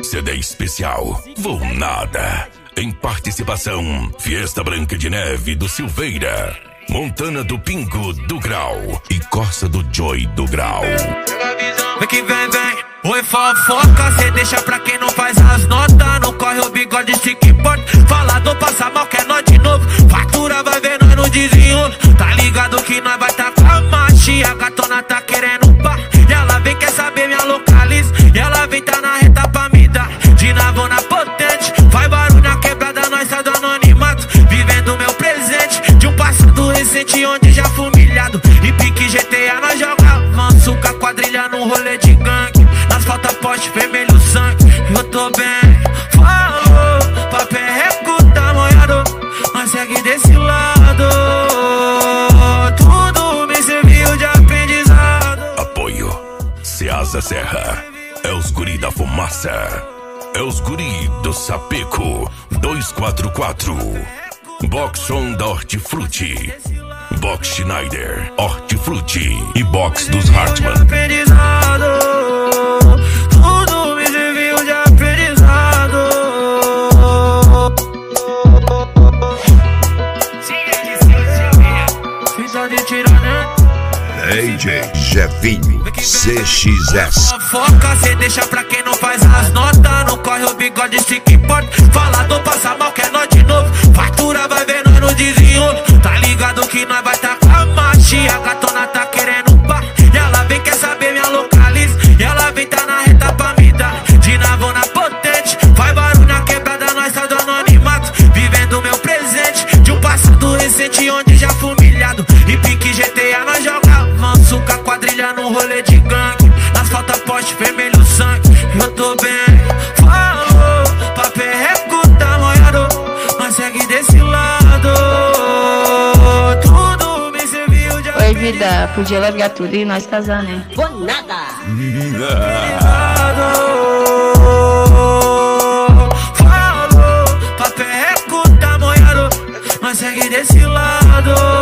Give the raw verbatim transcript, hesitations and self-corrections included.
C D especial Vou Nada. Em participação, Fiesta Branca de Neve do Silveira, Montana do Pingo do Grau e Corsa do Joy do Grau. Vem que vem, vem. Oi, fofoca, cê deixa pra quem não faz as notas. Não corre o bigode, se que importa. Falador passa mal, quer nós de novo. Fatura vai ver nós no desenrolo. Tá ligado que nós vai tá com a machi. A gatona tá querendo pá. E ela vem, quer saber minha localiza. E ela vem tá na reta pra me dar de navona potente. Faz barulho na quebrada, nós tá do anonimato. Vivendo meu presente de um passado recente onde já fui humilhado. E pique G T A nós joga avanço com a quadrilha no rolê de gangue. Nas falta poste, vermelho sangue. Eu tô bem, falou. Papel recuta, moiado. Nós segue desse lado. Tudo me serviu de aprendizado. Apoio Ceasa Serra. É os guri da fumaça. É os guri do Sapeco dois quatro quatro. Boxon da Hortifruti, Box Schneider, Hortifruti e Box dos Hartmann. Tudo me serviu de aprendizado. Fiz de tirar, né? D J Jefinho C X S. Fofoca, cê deixa pra quem não faz as notas. Não corre o bigode, se que importa. Falador passa mal, quer nós de novo. Fatura vai ver nós no desenrolo. Tá ligado que nós vai tá com a machi. A gatona tá querendo pá. E ela vem, quer saber minha localiza. E ela vem tá na reta pra me dar de navona potente. Faz barulho na quebrada, nós tá do anonimato. Vivendo meu presente de um passado recente onde já fui humilhado. E pique G T A nós joga avanço com a quadrilha no rolê de gangue. Nas falta poste, vermelho sangue. Eu tô bem, falou. Papel recuta, moiado. Nós segue desse lado. Tudo me serviu de Oi, vida, podia largar tudo e nós casar, né? Vou nada. Falou. Papel recuta, moiado. Nós segue desse lado.